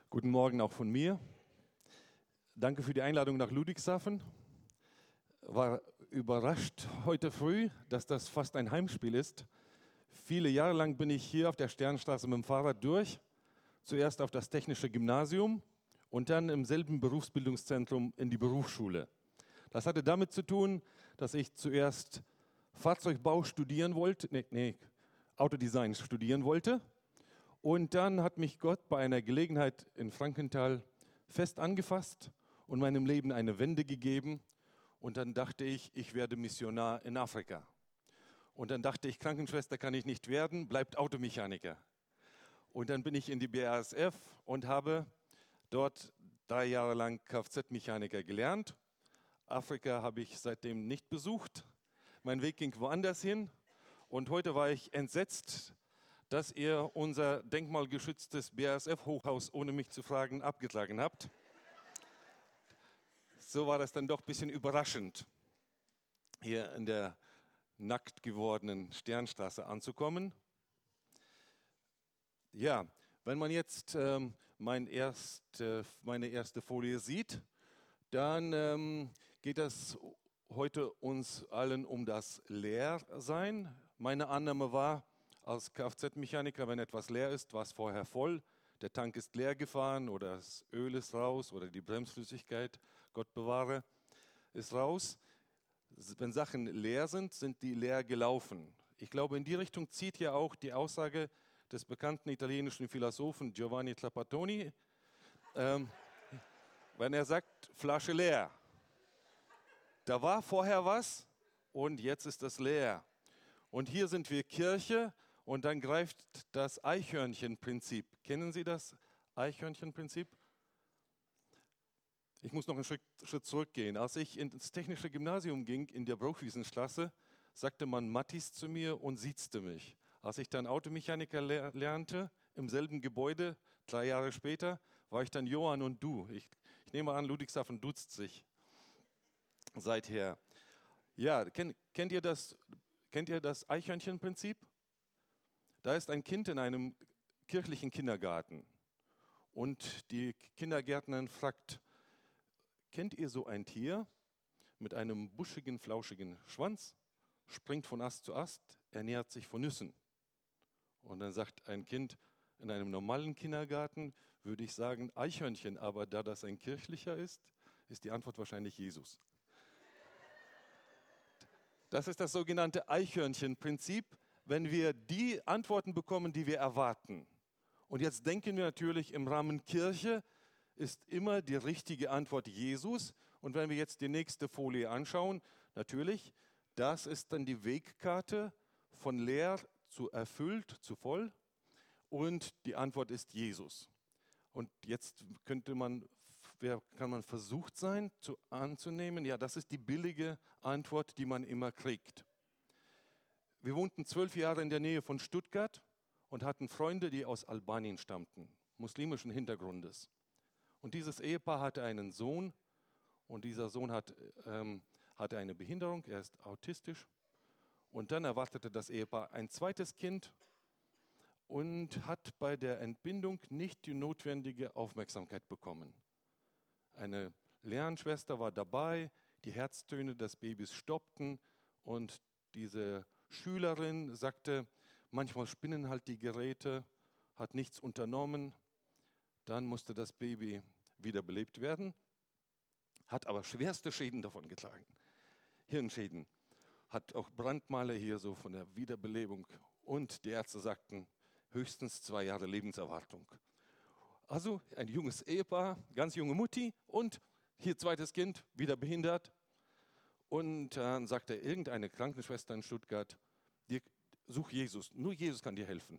Guten Morgen auch von mir. Danke für die Einladung nach Ludwigshafen. War überrascht heute früh, dass das fast ein Heimspiel ist. Viele Jahre lang bin ich hier auf der Sternstraße mit dem Fahrrad durch. Zuerst auf das Technische Gymnasium und dann im selben Berufsbildungszentrum in die Berufsschule. Das hatte damit zu tun, dass ich zuerst Fahrzeugbau studieren wollte, Autodesign studieren wollte. Und dann hat mich Gott bei einer Gelegenheit in Frankenthal fest angefasst und meinem Leben eine Wende gegeben. Und dann dachte ich, ich werde Missionar in Afrika. Und dann dachte ich, Krankenschwester kann ich nicht werden, bleibt Automechaniker. Und dann bin ich in die BASF und habe dort 3 Jahre lang Kfz-Mechaniker gelernt. Afrika habe ich seitdem nicht besucht. Mein Weg ging woanders hin. Und heute war ich entsetzt, dass ihr unser denkmalgeschütztes BASF-Hochhaus ohne mich zu fragen abgetragen habt. So war das dann doch ein bisschen überraschend, hier in der nackt gewordenen Sternstraße anzukommen. Ja, wenn man jetzt meine erste Folie sieht, dann geht es heute uns allen um das Leersein. Meine Annahme war, als Kfz-Mechaniker, wenn etwas leer ist, war es vorher voll, der Tank ist leer gefahren oder das Öl ist raus oder die Bremsflüssigkeit, Gott bewahre, ist raus. Wenn Sachen leer sind, sind die leer gelaufen. Ich glaube, in die Richtung zieht ja auch die Aussage des bekannten italienischen Philosophen Giovanni Trapattoni, wenn er sagt, Flasche leer. Da war vorher was und jetzt ist das leer. Und hier sind wir Kirche und dann greift das Eichhörnchenprinzip. Kennen Sie das Eichhörnchenprinzip? Ich muss noch einen Schritt zurückgehen. Als ich ins Technische Gymnasium ging, in der Bruchwiesenstraße, sagte man Mattis zu mir und siezte mich. Als ich dann Automechaniker lernte, im selben Gebäude, 3 Jahre später, war ich dann Johann und du. Ich nehme an, Ludwigshafen duzt sich seither. Ja, kennt ihr das Eichhörnchenprinzip? Da ist ein Kind in einem kirchlichen Kindergarten und die Kindergärtnerin fragt, kennt ihr so ein Tier mit einem buschigen, flauschigen Schwanz, springt von Ast zu Ast, ernährt sich von Nüssen? Und dann sagt ein Kind in einem normalen Kindergarten, würde ich sagen Eichhörnchen, aber da das ein kirchlicher ist, ist die Antwort wahrscheinlich Jesus. Das ist das sogenannte Eichhörnchenprinzip, wenn wir die Antworten bekommen, die wir erwarten. Und jetzt denken wir natürlich, im Rahmen Kirche ist immer die richtige Antwort Jesus. Und wenn wir jetzt die nächste Folie anschauen, natürlich, das ist dann die Wegkarte von leer zu erfüllt, zu voll. Und die Antwort ist Jesus. Und jetzt kann man versucht sein, anzunehmen, ja, das ist die billige Antwort, die man immer kriegt. Wir wohnten 12 Jahre in der Nähe von Stuttgart und hatten Freunde, die aus Albanien stammten, muslimischen Hintergrundes. Und dieses Ehepaar hatte einen Sohn und dieser Sohn hatte eine Behinderung, er ist autistisch. Und dann erwartete das Ehepaar ein zweites Kind und hat bei der Entbindung nicht die notwendige Aufmerksamkeit bekommen. Eine Lernschwester war dabei, die Herztöne des Babys stoppten und diese Schülerin sagte, manchmal spinnen halt die Geräte, hat nichts unternommen. Dann musste das Baby wiederbelebt werden, hat aber schwerste Schäden davongetragen. Hirnschäden, hat auch Brandmale hier so von der Wiederbelebung. Und die Ärzte sagten, höchstens 2 Jahre Lebenserwartung. Also ein junges Ehepaar, ganz junge Mutti und hier zweites Kind, wieder behindert. Und dann sagte irgendeine Krankenschwester in Stuttgart, such Jesus, nur Jesus kann dir helfen.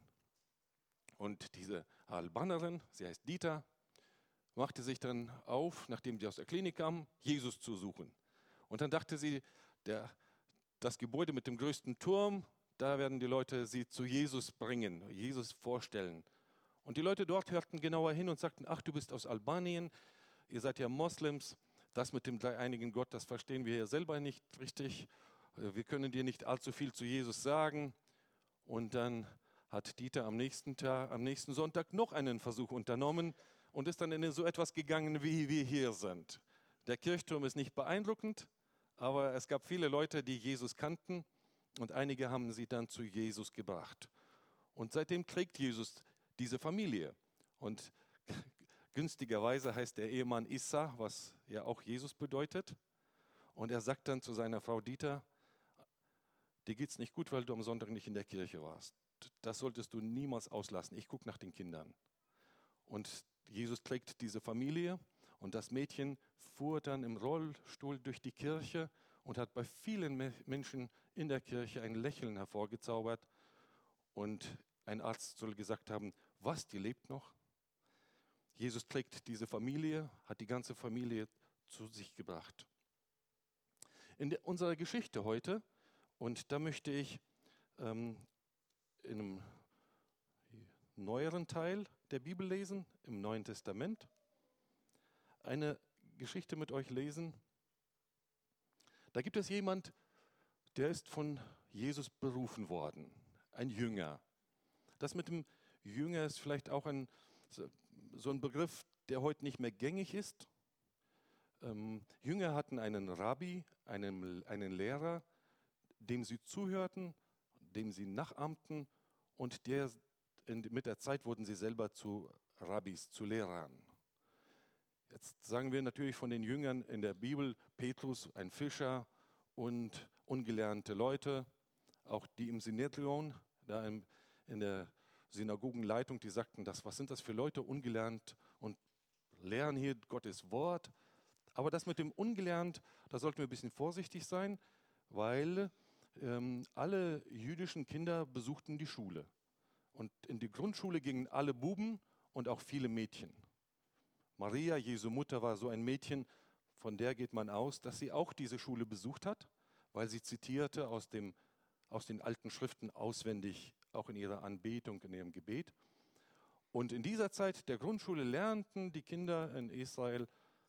Und diese Albanerin, sie heißt Dieter, machte sich dann auf, nachdem sie aus der Klinik kam, Jesus zu suchen. Und dann dachte sie, das Gebäude mit dem größten Turm, da werden die Leute sie zu Jesus bringen, Jesus vorstellen. Und die Leute dort hörten genauer hin und sagten, ach, du bist aus Albanien, ihr seid ja Moslems, das mit dem dreieinigen Gott, das verstehen wir ja selber nicht richtig. Wir können dir nicht allzu viel zu Jesus sagen. Und dann hat Dieter am nächsten Sonntag noch einen Versuch unternommen und ist dann in so etwas gegangen, wie wir hier sind. Der Kirchturm ist nicht beeindruckend, aber es gab viele Leute, die Jesus kannten und einige haben sie dann zu Jesus gebracht. Und seitdem trägt Jesus diese Familie. Und günstigerweise heißt der Ehemann Issa, was ja auch Jesus bedeutet. Und er sagt dann zu seiner Frau Dieter, dir geht's nicht gut, weil du am Sonntag nicht in der Kirche warst. Das solltest du niemals auslassen. Ich gucke nach den Kindern. Und Jesus trägt diese Familie und das Mädchen fuhr dann im Rollstuhl durch die Kirche und hat bei vielen Menschen in der Kirche ein Lächeln hervorgezaubert. Und ein Arzt soll gesagt haben, was, die lebt noch? Jesus trägt diese Familie, hat die ganze Familie zu sich gebracht. In unserer Geschichte heute, und da möchte ich in einem neueren Teil der Bibel lesen, im Neuen Testament, eine Geschichte mit euch lesen. Da gibt es jemand, der ist von Jesus berufen worden, ein Jünger. Das mit dem Jünger ist vielleicht auch so ein Begriff, der heute nicht mehr gängig ist. Jünger hatten einen Rabbi, einen Lehrer, dem sie zuhörten, dem sie nachahmten und mit der Zeit wurden sie selber zu Rabbis, zu Lehrern. Jetzt sagen wir natürlich von den Jüngern in der Bibel, Petrus, ein Fischer und ungelernte Leute, auch die im Synedrion, da in der Synagogenleitung, die sagten, was sind das für Leute, ungelernt und lehren hier Gottes Wort. Aber das mit dem ungelernt, da sollten wir ein bisschen vorsichtig sein, weil alle jüdischen Kinder besuchten die Schule. Und in die Grundschule gingen alle Buben und auch viele Mädchen. Maria, Jesu Mutter, war so ein Mädchen, von der geht man aus, dass sie auch diese Schule besucht hat, weil sie zitierte aus den alten Schriften auswendig, auch in ihrer Anbetung, in ihrem Gebet. Und in dieser Zeit der Grundschule lernten die Kinder in Israel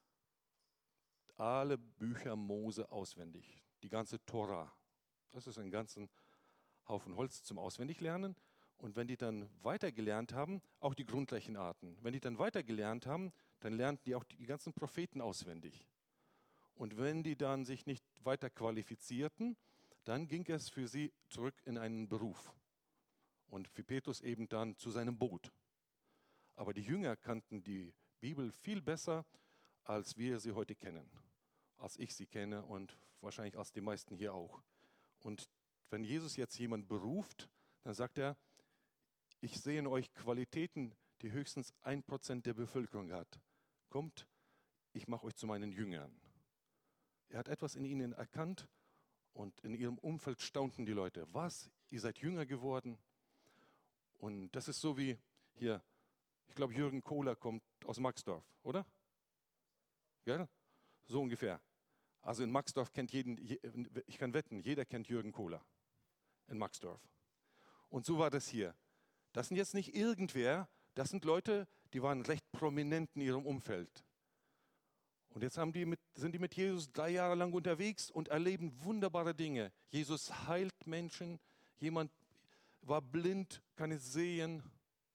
alle Bücher Mose auswendig, die ganze Tora. Das ist ein ganzen Haufen Holz zum Auswendiglernen. Und wenn die dann weitergelernt haben, auch die Grundrechenarten, wenn die dann weitergelernt haben, dann lernten die auch die ganzen Propheten auswendig. Und wenn die dann sich nicht weiter qualifizierten, dann ging es für sie zurück in einen Beruf. Und für Petrus eben dann zu seinem Boot. Aber die Jünger kannten die Bibel viel besser, als wir sie heute kennen. Als ich sie kenne und wahrscheinlich als die meisten hier auch. Und wenn Jesus jetzt jemand beruft, dann sagt er, ich sehe in euch Qualitäten, die höchstens 1% der Bevölkerung hat. Kommt, ich mache euch zu meinen Jüngern. Er hat etwas in ihnen erkannt und in ihrem Umfeld staunten die Leute. Was? Ihr seid Jünger geworden? Und das ist so wie hier, ich glaube Jürgen Kohler kommt aus Maxdorf, oder? Ja, so ungefähr. Also in Maxdorf kennt ich kann wetten, jeder kennt Jürgen Kohler in Maxdorf. Und so war das hier. Das sind jetzt nicht irgendwer, das sind Leute, die waren recht prominent in ihrem Umfeld. Und jetzt sind die mit Jesus 3 Jahre lang unterwegs und erleben wunderbare Dinge. Jesus heilt Menschen, jemand war blind, kann es sehen.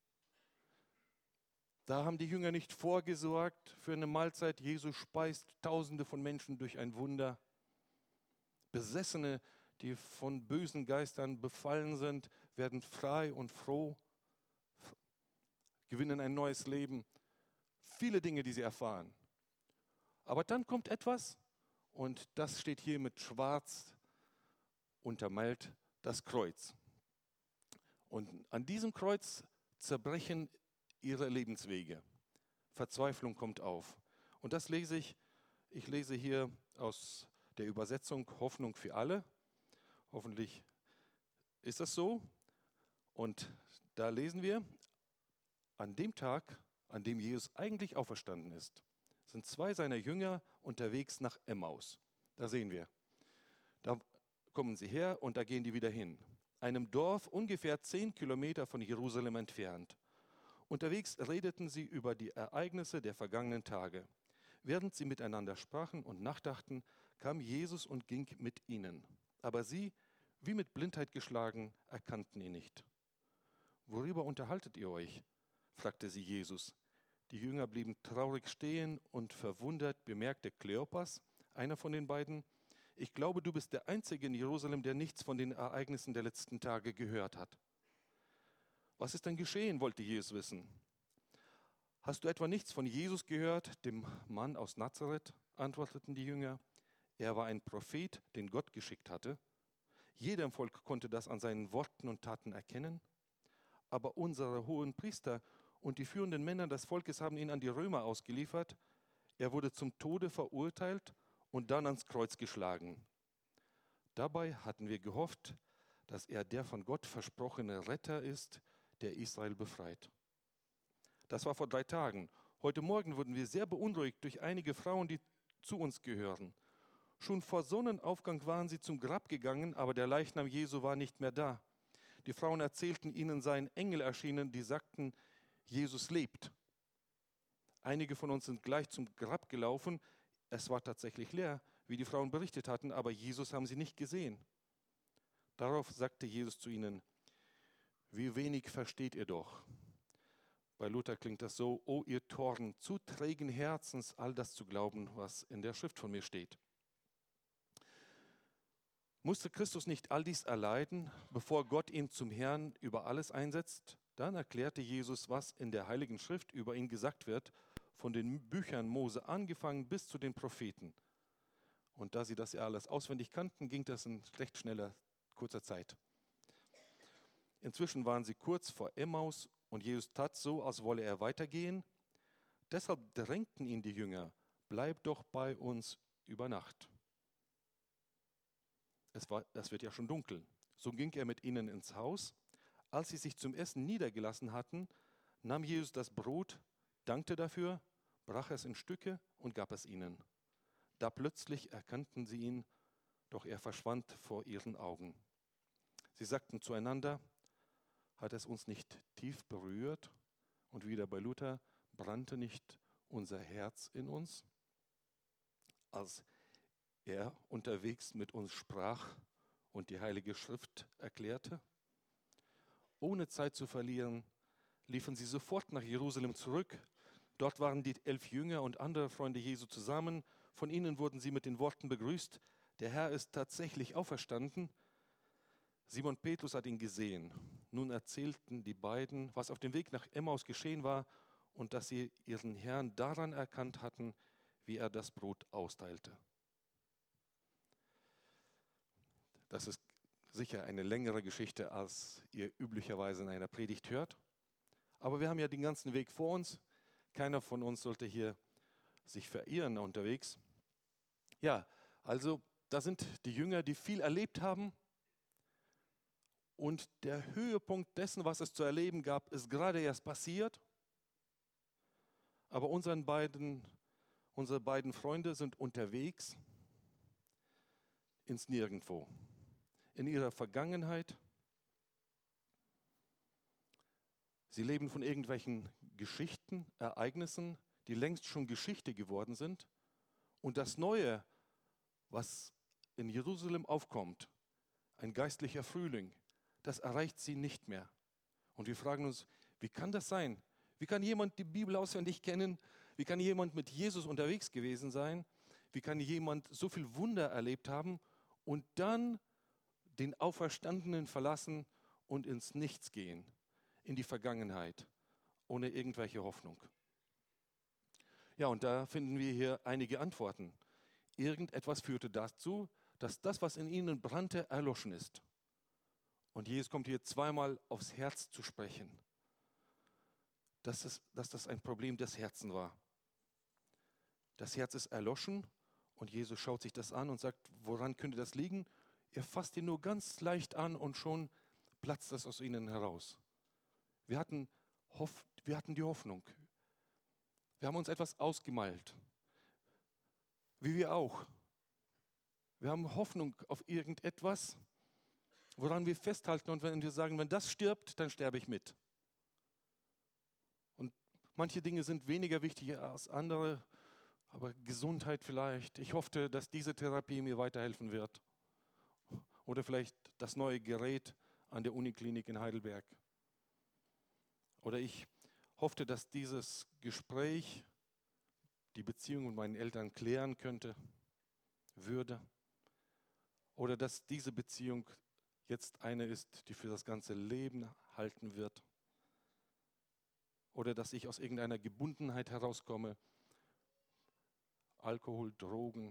Da haben die Jünger nicht vorgesorgt für eine Mahlzeit. Jesus speist Tausende von Menschen durch ein Wunder. Besessene, die von bösen Geistern befallen sind, werden frei und froh, gewinnen ein neues Leben. Viele Dinge, die sie erfahren. Aber dann kommt etwas, und das steht hier mit schwarz untermalt, das Kreuz. Und an diesem Kreuz zerbrechen ihre Lebenswege. Verzweiflung kommt auf. Und das lese ich lese hier aus der Übersetzung Hoffnung für alle. Hoffentlich ist das so. Und da lesen wir, an dem Tag, an dem Jesus eigentlich auferstanden ist, sind 2 seiner Jünger unterwegs nach Emmaus. Da sehen wir. Da kommen sie her und da gehen die wieder hin. Einem Dorf ungefähr 10 Kilometer von Jerusalem entfernt. Unterwegs redeten sie über die Ereignisse der vergangenen Tage. Während sie miteinander sprachen und nachdachten, kam Jesus und ging mit ihnen. Aber sie, wie mit Blindheit geschlagen, erkannten ihn nicht. »Worüber unterhaltet ihr euch?« fragte sie Jesus. Die Jünger blieben traurig stehen und verwundert bemerkte Kleopas, einer von den beiden: Ich glaube, du bist der Einzige in Jerusalem, der nichts von den Ereignissen der letzten Tage gehört hat. Was ist denn geschehen, wollte Jesus wissen. Hast du etwa nichts von Jesus gehört, dem Mann aus Nazareth? Antworteten die Jünger. Er war ein Prophet, den Gott geschickt hatte. Jeder im Volk konnte das an seinen Worten und Taten erkennen. Aber unsere hohen Priester und die führenden Männer des Volkes haben ihn an die Römer ausgeliefert. Er wurde zum Tode verurteilt und dann ans Kreuz geschlagen. Dabei hatten wir gehofft, dass er der von Gott versprochene Retter ist, der Israel befreit. Das war vor 3 Tagen. Heute Morgen wurden wir sehr beunruhigt durch einige Frauen, die zu uns gehören. Schon vor Sonnenaufgang waren sie zum Grab gegangen, aber der Leichnam Jesu war nicht mehr da. Die Frauen erzählten, ihnen seien Engel erschienen, die sagten, Jesus lebt. Einige von uns sind gleich zum Grab gelaufen. Es war tatsächlich leer, wie die Frauen berichtet hatten, aber Jesus haben sie nicht gesehen. Darauf sagte Jesus zu ihnen: Wie wenig versteht ihr doch. Bei Luther klingt das so: O ihr Toren, zu trägen Herzens, all das zu glauben, was in der Schrift von mir steht. Musste Christus nicht all dies erleiden, bevor Gott ihn zum Herrn über alles einsetzt? Dann erklärte Jesus, was in der Heiligen Schrift über ihn gesagt wird, von den Büchern Mose angefangen bis zu den Propheten. Und da sie das ja alles auswendig kannten, ging das in recht schneller, kurzer Zeit. Inzwischen waren sie kurz vor Emmaus und Jesus tat so, als wolle er weitergehen. Deshalb drängten ihn die Jünger: Bleib doch bei uns über Nacht. Es wird ja schon dunkel. So ging er mit ihnen ins Haus. Als sie sich zum Essen niedergelassen hatten, nahm Jesus das Brot, dankte dafür, brach es in Stücke und gab es ihnen. Da plötzlich erkannten sie ihn, doch er verschwand vor ihren Augen. Sie sagten zueinander: Hat es uns nicht tief berührt? Und wieder bei Luther: Brannte nicht unser Herz in uns, als er unterwegs mit uns sprach und die Heilige Schrift erklärte? Ohne Zeit zu verlieren, liefen sie sofort nach Jerusalem zurück. Dort waren die 11 Jünger und andere Freunde Jesu zusammen. Von ihnen wurden sie mit den Worten begrüßt: Der Herr ist tatsächlich auferstanden. Simon Petrus hat ihn gesehen. Nun erzählten die beiden, was auf dem Weg nach Emmaus geschehen war und dass sie ihren Herrn daran erkannt hatten, wie er das Brot austeilte. Das ist sicher eine längere Geschichte, als ihr üblicherweise in einer Predigt hört. Aber wir haben ja den ganzen Weg vor uns. Keiner von uns sollte hier sich verirren unterwegs. Ja, also da sind die Jünger, die viel erlebt haben. Und der Höhepunkt dessen, was es zu erleben gab, ist gerade erst passiert. Aber unsere beiden Freunde sind unterwegs ins Nirgendwo. In ihrer Vergangenheit. Sie leben von irgendwelchen Geschichten, Ereignissen, die längst schon Geschichte geworden sind. Und das Neue, was in Jerusalem aufkommt, ein geistlicher Frühling, das erreicht sie nicht mehr. Und wir fragen uns, wie kann das sein? Wie kann jemand die Bibel auswendig kennen? Wie kann jemand mit Jesus unterwegs gewesen sein? Wie kann jemand so viel Wunder erlebt haben und dann den Auferstandenen verlassen und ins Nichts gehen, in die Vergangenheit, ohne irgendwelche Hoffnung? Ja, und da finden wir hier einige Antworten. Irgendetwas führte dazu, dass das, was in ihnen brannte, erloschen ist. Und Jesus kommt hier zweimal aufs Herz zu sprechen, dass das ein Problem des Herzens war. Das Herz ist erloschen und Jesus schaut sich das an und sagt, woran könnte das liegen? Er fasst ihn nur ganz leicht an und schon platzt das aus ihnen heraus. Wir hatten die Hoffnung. Wir haben uns etwas ausgemalt. Wie wir auch. Wir haben Hoffnung auf irgendetwas, woran wir festhalten, und wenn wir sagen, wenn das stirbt, dann sterbe ich mit. Und manche Dinge sind weniger wichtig als andere, aber Gesundheit vielleicht. Ich hoffe, dass diese Therapie mir weiterhelfen wird. Oder vielleicht das neue Gerät an der Uniklinik in Heidelberg. Oder ich hoffte, dass dieses Gespräch die Beziehung mit meinen Eltern klären würde. Oder dass diese Beziehung jetzt eine ist, die für das ganze Leben halten wird. Oder dass ich aus irgendeiner Gebundenheit herauskomme. Alkohol, Drogen,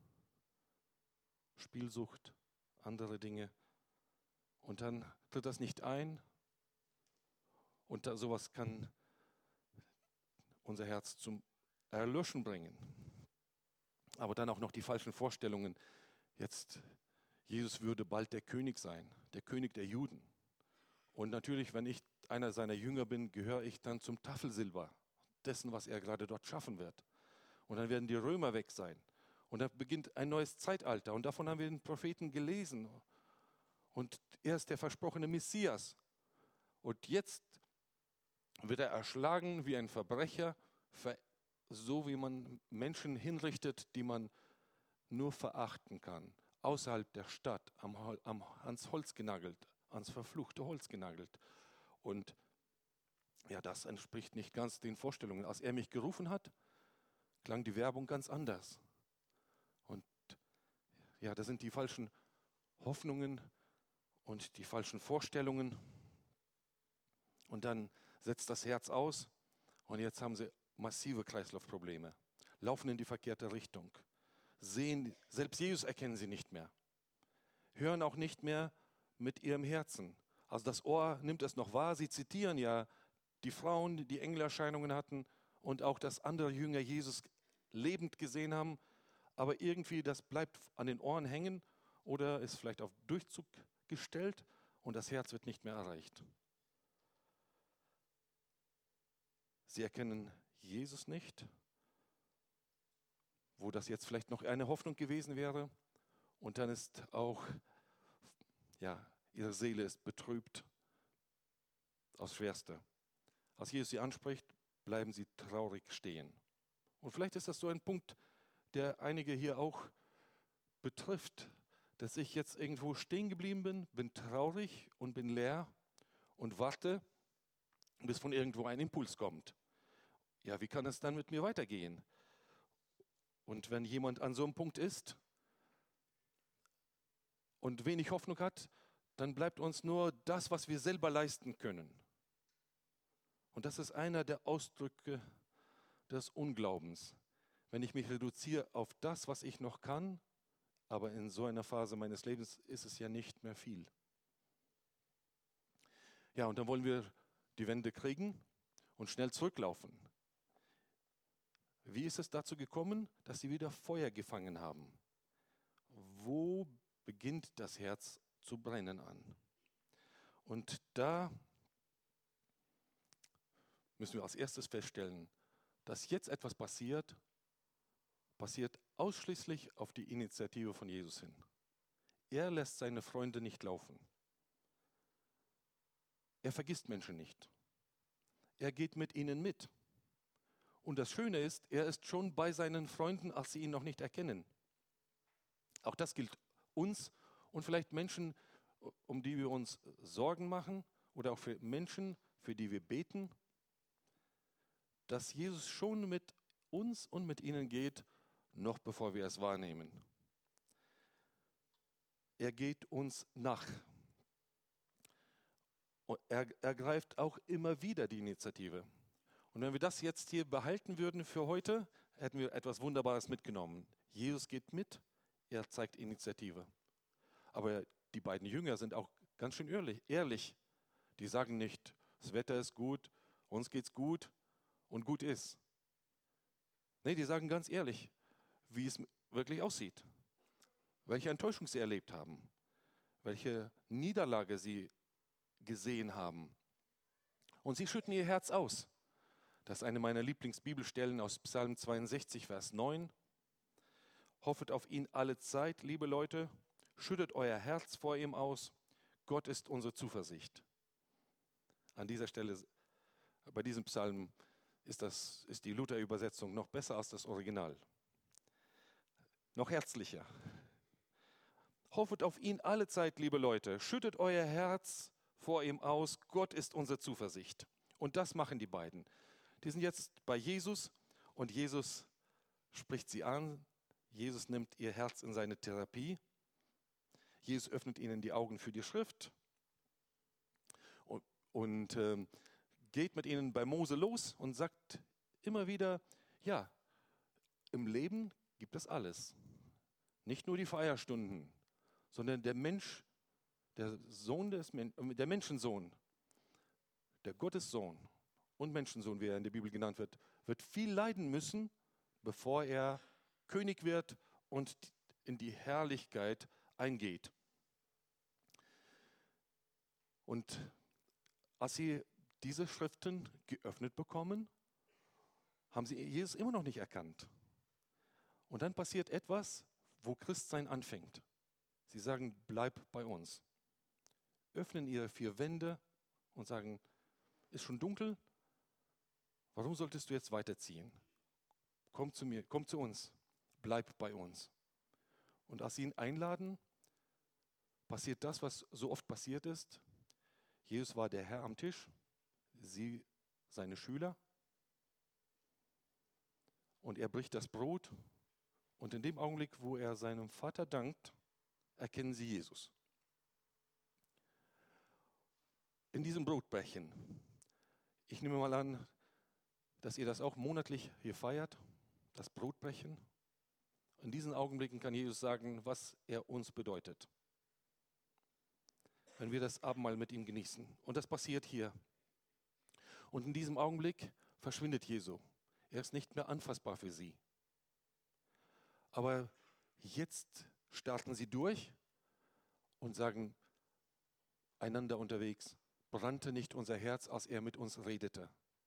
Spielsucht, andere Dinge. Und dann tritt das nicht ein. Und sowas kann unser Herz zum Erlöschen bringen. Aber dann auch noch die falschen Vorstellungen. Jetzt, Jesus würde bald der König sein, der König der Juden. Und natürlich, wenn ich einer seiner Jünger bin, gehöre ich dann zum Tafelsilber dessen, was er gerade dort schaffen wird. Und dann werden die Römer weg sein. Und dann beginnt ein neues Zeitalter. Und davon haben wir den Propheten gelesen. Und er ist der versprochene Messias. Und jetzt wird er erschlagen wie ein Verbrecher, so wie man Menschen hinrichtet, die man nur verachten kann. Außerhalb der Stadt, ans Holz genagelt, ans verfluchte Holz genagelt. Und ja, das entspricht nicht ganz den Vorstellungen. Als er mich gerufen hat, klang die Werbung ganz anders. Und ja, das sind die falschen Hoffnungen und die falschen Vorstellungen. Und dann setzt das Herz aus und jetzt haben sie massive Kreislaufprobleme, laufen in die verkehrte Richtung, sehen, selbst Jesus erkennen sie nicht mehr, hören auch nicht mehr mit ihrem Herzen. Also das Ohr nimmt es noch wahr, sie zitieren ja die Frauen, die Engelerscheinungen hatten und auch, dass andere Jünger Jesus lebend gesehen haben, aber irgendwie das bleibt an den Ohren hängen oder ist vielleicht auf Durchzug gestellt und das Herz wird nicht mehr erreicht. Sie erkennen Jesus nicht, wo das jetzt vielleicht noch eine Hoffnung gewesen wäre. Und dann ist auch, ja, ihre Seele ist betrübt aufs Schwerste. Als Jesus sie anspricht, bleiben sie traurig stehen. Und vielleicht ist das so ein Punkt, der einige hier auch betrifft, dass ich jetzt irgendwo stehen geblieben bin traurig und bin leer und warte, bis von irgendwo ein Impuls kommt. Ja, wie kann es dann mit mir weitergehen? Und wenn jemand an so einem Punkt ist und wenig Hoffnung hat, dann bleibt uns nur das, was wir selber leisten können. Und das ist einer der Ausdrücke des Unglaubens. Wenn ich mich reduziere auf das, was ich noch kann, aber in so einer Phase meines Lebens ist es ja nicht mehr viel. Ja, und dann wollen wir die Wende kriegen und schnell zurücklaufen. Wie ist es dazu gekommen, dass sie wieder Feuer gefangen haben? Wo beginnt das Herz zu brennen an? Und da müssen wir als erstes feststellen, dass jetzt etwas passiert ausschließlich auf die Initiative von Jesus hin. Er lässt seine Freunde nicht laufen. Er vergisst Menschen nicht. Er geht mit ihnen mit. Und das Schöne ist, er ist schon bei seinen Freunden, als sie ihn noch nicht erkennen. Auch das gilt uns und vielleicht Menschen, um die wir uns Sorgen machen oder auch für Menschen, für die wir beten, dass Jesus schon mit uns und mit ihnen geht, noch bevor wir es wahrnehmen. Er geht uns nach. Und er ergreift auch immer wieder die Initiative. Und wenn wir das jetzt hier behalten würden für heute, hätten wir etwas Wunderbares mitgenommen. Jesus geht mit, er zeigt Initiative. Aber die beiden Jünger sind auch ganz schön ehrlich. Die sagen nicht, das Wetter ist gut, uns geht's gut und gut ist. Nee, die sagen ganz ehrlich, wie es wirklich aussieht. Welche Enttäuschung sie erlebt haben. Welche Niederlage sie gesehen haben. Und sie schütten ihr Herz aus. Das ist eine meiner Lieblingsbibelstellen aus Psalm 62, Vers 9. Hoffet auf ihn alle Zeit, liebe Leute, schüttet euer Herz vor ihm aus. Gott ist unsere Zuversicht. An dieser Stelle, bei diesem Psalm, ist die Luther-Übersetzung noch besser als das Original. Noch herzlicher. Hoffet auf ihn alle Zeit, liebe Leute, schüttet euer Herz vor ihm aus. Gott ist unsere Zuversicht. Und das machen die beiden. Die sind jetzt bei Jesus und Jesus spricht sie an. Jesus nimmt ihr Herz in seine Therapie. Jesus öffnet ihnen die Augen für die Schrift und geht mit ihnen bei Mose los und sagt immer wieder, ja, im Leben gibt es alles. Nicht nur die Feierstunden, sondern der Mensch, der Menschensohn, der Gottessohn und Menschensohn, wie er in der Bibel genannt wird, wird viel leiden müssen, bevor er König wird und in die Herrlichkeit eingeht. Und als sie diese Schriften geöffnet bekommen, haben sie Jesus immer noch nicht erkannt. Und dann passiert etwas, wo Christsein anfängt. Sie sagen, bleib bei uns. Öffnen ihre 4 Wände und sagen, ist schon dunkel, warum solltest du jetzt weiterziehen? Komm zu mir, komm zu uns, bleib bei uns. Und als sie ihn einladen, passiert das, was so oft passiert ist. Jesus war der Herr am Tisch, sie seine Schüler. Und er bricht das Brot. Und in dem Augenblick, wo er seinem Vater dankt, erkennen sie Jesus. In diesem Brotbrechen. Ich nehme mal an, dass ihr das auch monatlich hier feiert, das Brotbrechen. In diesen Augenblicken kann Jesus sagen, was er uns bedeutet, wenn wir das Abendmahl mit ihm genießen. Und das passiert hier. Und in diesem Augenblick verschwindet Jesu. Er ist nicht mehr anfassbar für sie. Aber jetzt starten sie durch und sagen einander unterwegs, brannte nicht unser Herz, als er mit uns redete.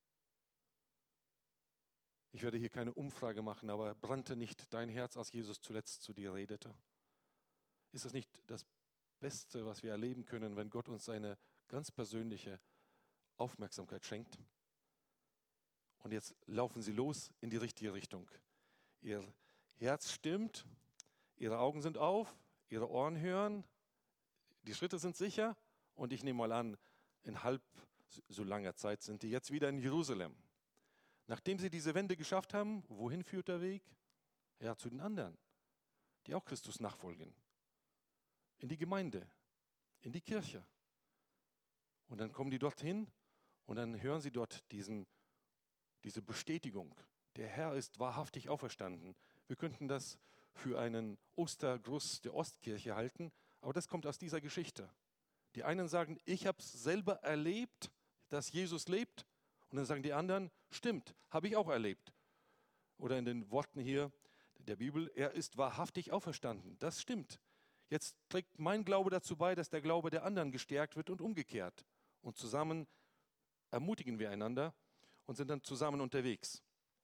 Ich werde hier keine Umfrage machen, aber brannte nicht dein Herz, als Jesus zuletzt zu dir redete? Ist das nicht das Beste, was wir erleben können, wenn Gott uns seine ganz persönliche Aufmerksamkeit schenkt? Und jetzt laufen sie los in die richtige Richtung. Ihr Herz stimmt, ihre Augen sind auf, ihre Ohren hören, die Schritte sind sicher und ich nehme mal an, in halb so langer Zeit sind die jetzt wieder in Jerusalem. Nachdem sie diese Wende geschafft haben, wohin führt der Weg? Ja, zu den anderen, die auch Christus nachfolgen. In die Gemeinde, in die Kirche. Und dann kommen die dorthin und dann hören sie dort diese Bestätigung. Der Herr ist wahrhaftig auferstanden. Wir könnten das für einen Ostergruß der Ostkirche halten, aber das kommt aus dieser Geschichte. Die einen sagen, ich habe es selber erlebt, dass Jesus lebt. Und dann sagen die anderen, stimmt, habe ich auch erlebt. Oder in den Worten hier der Bibel, er ist wahrhaftig auferstanden. Das stimmt. Jetzt trägt mein Glaube dazu bei, dass der Glaube der anderen gestärkt wird und umgekehrt. Und zusammen ermutigen wir einander und sind dann zusammen unterwegs.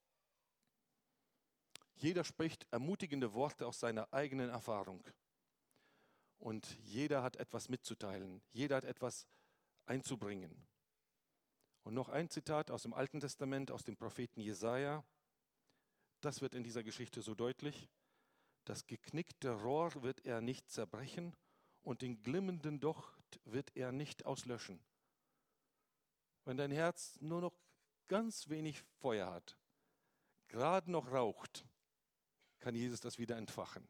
Jeder spricht ermutigende Worte aus seiner eigenen Erfahrung. Und jeder hat etwas mitzuteilen. Jeder hat etwas einzubringen. Und noch ein Zitat aus dem Alten Testament, aus dem Propheten Jesaja. Das wird in dieser Geschichte so deutlich. Das geknickte Rohr wird er nicht zerbrechen und den glimmenden Docht wird er nicht auslöschen. Wenn dein Herz nur noch ganz wenig Feuer hat, gerade noch raucht, kann Jesus das wieder entfachen.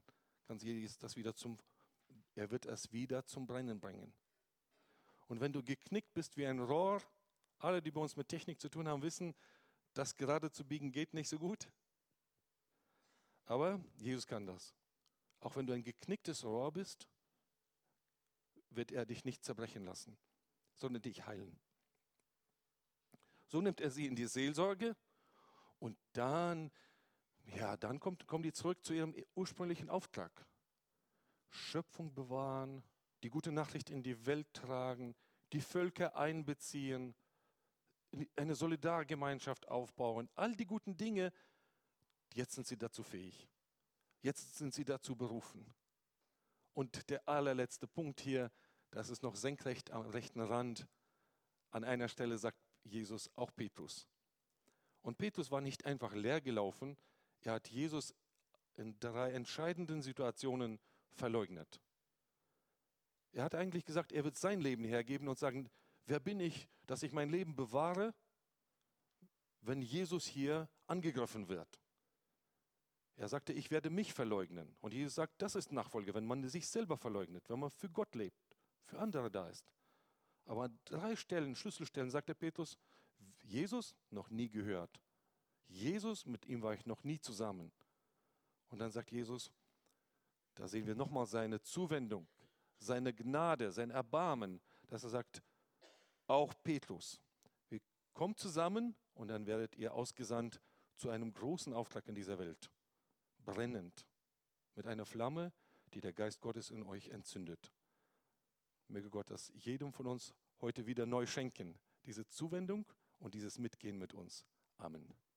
Er wird es wieder zum Brennen bringen. Und wenn du geknickt bist wie ein Rohr, alle, die bei uns mit Technik zu tun haben, wissen, das gerade zu biegen geht nicht so gut. Aber Jesus kann das. Auch wenn du ein geknicktes Rohr bist, wird er dich nicht zerbrechen lassen, sondern dich heilen. So nimmt er sie in die Seelsorge und dann kommen die zurück zu ihrem ursprünglichen Auftrag. Schöpfung bewahren, die gute Nachricht in die Welt tragen, die Völker einbeziehen, eine Solidargemeinschaft aufbauen. All die guten Dinge, jetzt sind sie dazu fähig. Jetzt sind sie dazu berufen. Und der allerletzte Punkt hier, das ist noch senkrecht am rechten Rand. An einer Stelle sagt Jesus auch Petrus. Und Petrus war nicht einfach leer gelaufen, er hat Jesus in 3 entscheidenden Situationen verleugnet. Er hat eigentlich gesagt, er wird sein Leben hergeben und sagen, wer bin ich, dass ich mein Leben bewahre wenn Jesus hier angegriffen wird. Er sagte, ich werde mich verleugnen. Und Jesus sagt, das ist Nachfolge, wenn man sich selber verleugnet, wenn man für Gott lebt, für andere da ist. Aber an 3 Stellen, Schlüsselstellen, sagt der Petrus, Jesus noch nie gehört. Jesus, mit ihm war ich noch nie zusammen. Und dann sagt Jesus, da sehen wir nochmal seine Zuwendung, seine Gnade, sein Erbarmen, dass er sagt, auch Petrus, wir kommen zusammen und dann werdet ihr ausgesandt zu einem großen Auftrag in dieser Welt. Brennend, mit einer Flamme, die der Geist Gottes in euch entzündet. Möge Gott das jedem von uns heute wieder neu schenken, diese Zuwendung und dieses Mitgehen mit uns. Amen.